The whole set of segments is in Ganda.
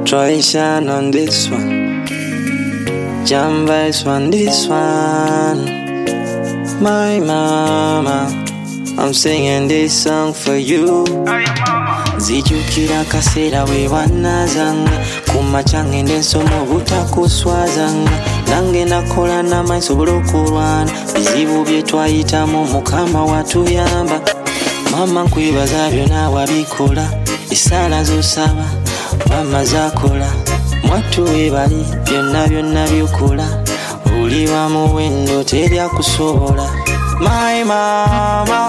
Try shine on this one. Jam vibes on this one. My mama, I'm singing this song for you. Zijukira kaseera we wanazanga kumachange ndensoma obutakuswazanga nange nakola n'amaiso bulokulwana bizibu bye twayitamu mukama watuyamba. Mama nkwebaza byonna wabikola essala zosaba mama zakola mwattu webali byonna byokola oli wa muwendo terya kusobola. My mama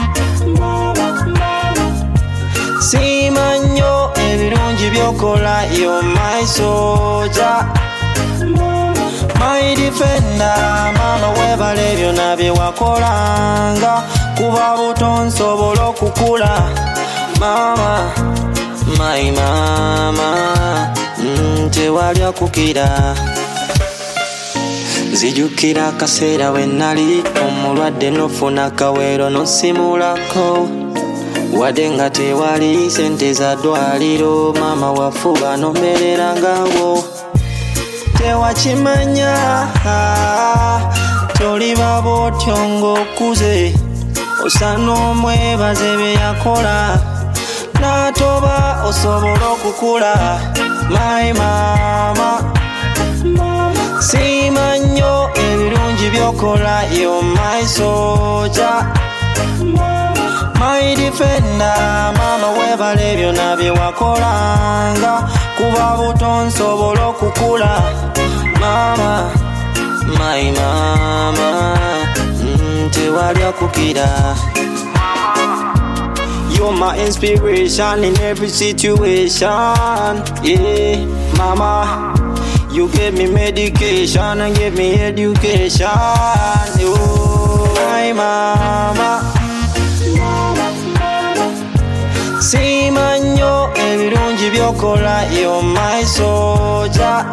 simanyo ebirungi byokola, you're my soldier, my defender. Mama webale byonna bye wakolanga kuba buto nsobola okukula. Mama, my mama, tewalya kukira. Zijukira kaseera we nali omulwadde nofuna kawero nosimulako wadde nga tewali sente za ddwaliro. Mama wafuba nomererangaawo tewakimanya toliba bwotyo ng'okuze osana omwebaze bye yakola n'atoba osobola okukula. My mama simanyo ebirungi byokola, you're my soldier, my defender. Mama webale byonna bye wakolanga kuba buto nsobola okukula. Mama, my mama, tewalya kukira. You're my inspiration in every situation. Yeah, mama, you gave me medication and gave me education. Oh, my mama, simanyo ebirungi byokola, you're my soldier,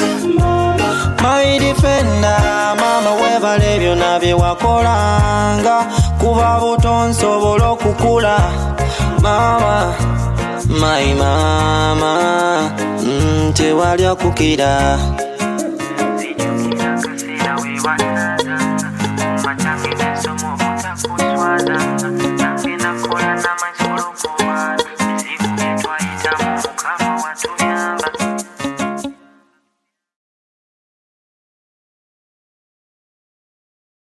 my defender. Mama webale byonna bye wakolanga kuba buto nsobola okukula. Mama, my mama, tewalya kukira.